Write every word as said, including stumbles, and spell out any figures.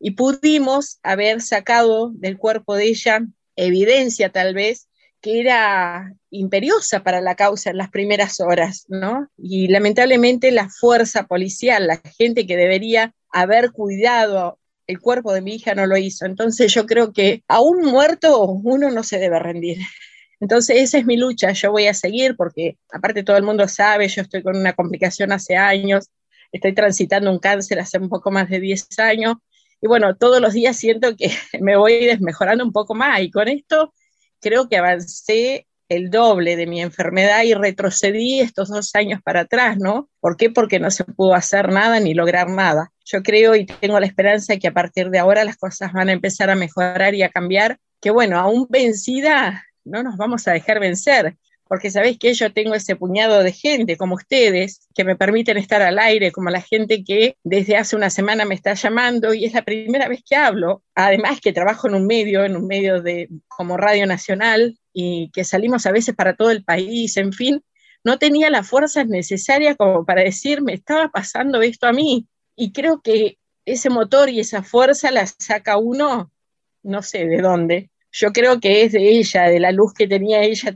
y pudimos haber sacado del cuerpo de ella evidencia tal vez que era imperiosa para la causa en las primeras horas, ¿no? Y lamentablemente la fuerza policial, la gente que debería haber cuidado el cuerpo de mi hija no lo hizo. Entonces yo creo que aún muerto uno no se debe rendir. Entonces esa es mi lucha, yo voy a seguir porque aparte todo el mundo sabe, yo estoy con una complicación hace años, estoy transitando un cáncer hace un poco más de diez años y bueno, todos los días siento que me voy desmejorando un poco más y con esto creo que avancé el doble de mi enfermedad y retrocedí estos dos años para atrás, ¿no? ¿Por qué? Porque no se pudo hacer nada ni lograr nada. Yo creo y tengo la esperanza de que a partir de ahora las cosas van a empezar a mejorar y a cambiar, que bueno, aún vencida, no nos vamos a dejar vencer, porque sabéis que yo tengo ese puñado de gente como ustedes que me permiten estar al aire, como la gente que desde hace una semana me está llamando y es la primera vez que hablo, además que trabajo en un medio, en un medio de, como Radio Nacional y que salimos a veces para todo el país, en fin, no tenía las fuerzas necesarias como para decir, me estaba pasando esto a mí, y creo que ese motor y esa fuerza la saca uno, no sé de dónde. Yo creo que es de ella, de la luz que tenía ella